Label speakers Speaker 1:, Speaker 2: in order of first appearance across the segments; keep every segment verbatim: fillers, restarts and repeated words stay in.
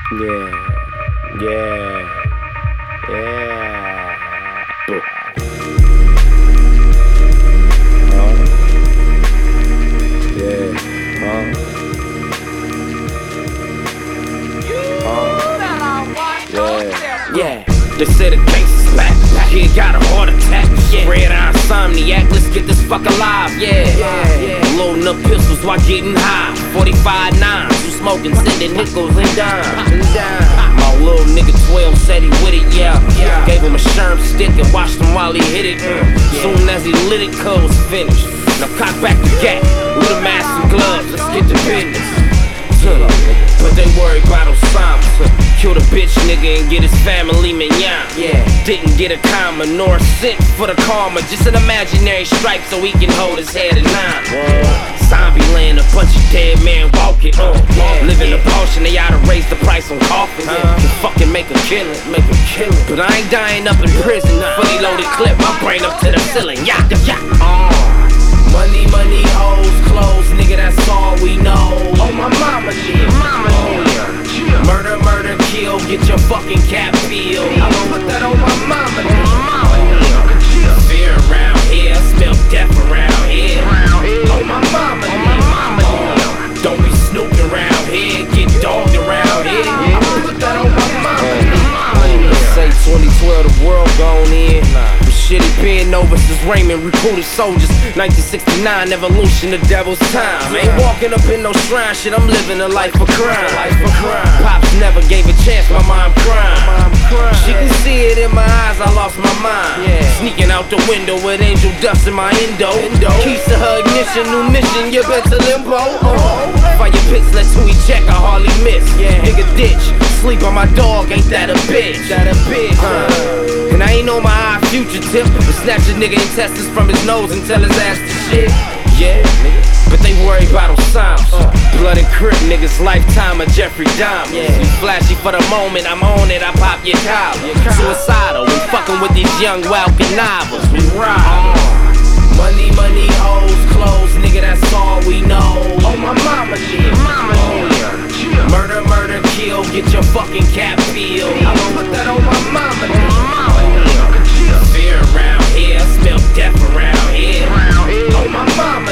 Speaker 1: Yeah, yeah, yeah. Huh? Yeah, huh? Huh? Yeah, yeah. They say the gangsta's back. He got a heart attack. Yeah. Red eye insomniac. Let's get this fuck alive. Yeah, yeah, yeah. Loading up pistols while getting high. forty-five nines. You smoking, sending nickels and dimes. And dimes. My little nigga twelve said he with it. Yeah, yeah. Gave him a sherm stick and watched him while he hit it. Mm. Yeah. Soon as he lit it, cuz was finished. Now cock back the gat with a mask and gloves. Let's get to business. But they worry about Osama. Kill the bitch nigga and get his family mignon. Yeah. Didn't get a comma nor a cent for the karma. Just an imaginary stripe so he can hold his head at nine. Zombie land, a bunch of dead men walking. Uh, yeah, living yeah. a potion, they oughta raise the price on coffins. Uh, to fucking make a killing, make a killing. But I ain't dying up in prison. Fully loaded clip, my brain up to the ceiling. Yeah, yeah. Uh, money, money, hoes, clothes, nigga, that's all we know. Oh my mama, yeah, mama, yeah. Murder, murder, kill, get your fucking cap peeled. I'ma put that on my mama, yeah. Fear around here, smell death around here. Oh my mama, yeah. Don't be snooping around here, get dogged around here. I'ma put that on my mama. Let's say twenty twelve, the world gone in. Shit, he been over since Raymond recruited soldiers. Nineteen sixty-nine, evolution, the devil's time. Ain't walking up in no shrine, shit, I'm living a life of crime. Life of crime. Pops never gave a chance, my mom crying. She can see it in my eyes, I lost my mind. Sneaking out the window with angel dust in my endo. Keys to her ignition, new mission, you bet to limbo. Fire pits, let's who he check, I hardly miss. Nigga ditch, sleep on my dog, ain't that a bitch? That a bitch, huh? And I ain't on my eye future tip, but snatch a nigga intestines from his nose and tell his ass to shit. Yeah, nigga. But they worry about Osama. Uh, Blood and Crip niggas, lifetime of Jeffrey Dahmer. Yeah. Flashy for the moment, I'm on it, I pop your collar. Suicidal, we fucking with these young wild connivers. We ride. Uh, money, money, hoes, clothes, nigga, that's all we know. Oh my mama, yeah. Mama, yeah. Murder, murder, kill, get your fucking cap peeled. I'ma put that on my mama, yeah. Fear around here, smell death around here. Oh my mama,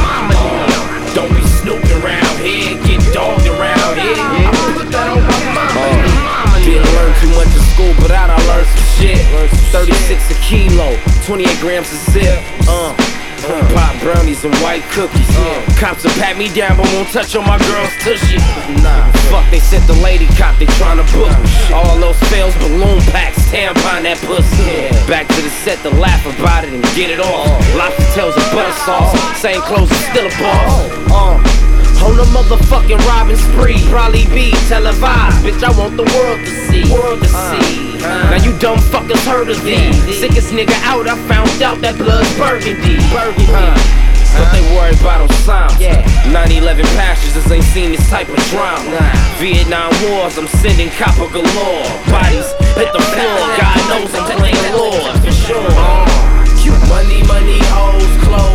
Speaker 1: yeah. Don't be snooping around here, get dogged around here. I'ma put that on my mama. Didn't learn too much in school, but out I learned some shit. thirty-six a kilo, twenty-eight grams a zip. Uh. Uh, pop brownies and white cookies. Uh, Cops will pat me down, but won't touch on my girl's tushy. Nah, fuck, they sent the lady cop, they tryna book me. All those fails, balloon packs, tampon that pussy. Yeah. Back to the set to laugh about it and get it off. Lobster tails and butter sauce, same clothes and still a boss. Uh, on a motherfucking robbing spree, probably be televised. Bitch, I want the world to see. World to uh, see. Uh, now you dumb fuckers heard of these. Sickest nigga out, I found out that blood's burgundy. Burgundy. Uh, but they worry about Osama. Yeah. nine eleven pastures ain't seen this type of drama. Nah. Vietnam Wars, I'm sending copper galore. Bodies hit the floor, God knows I'm playing Lord for sure. Uh, money, money, hoes, clothes.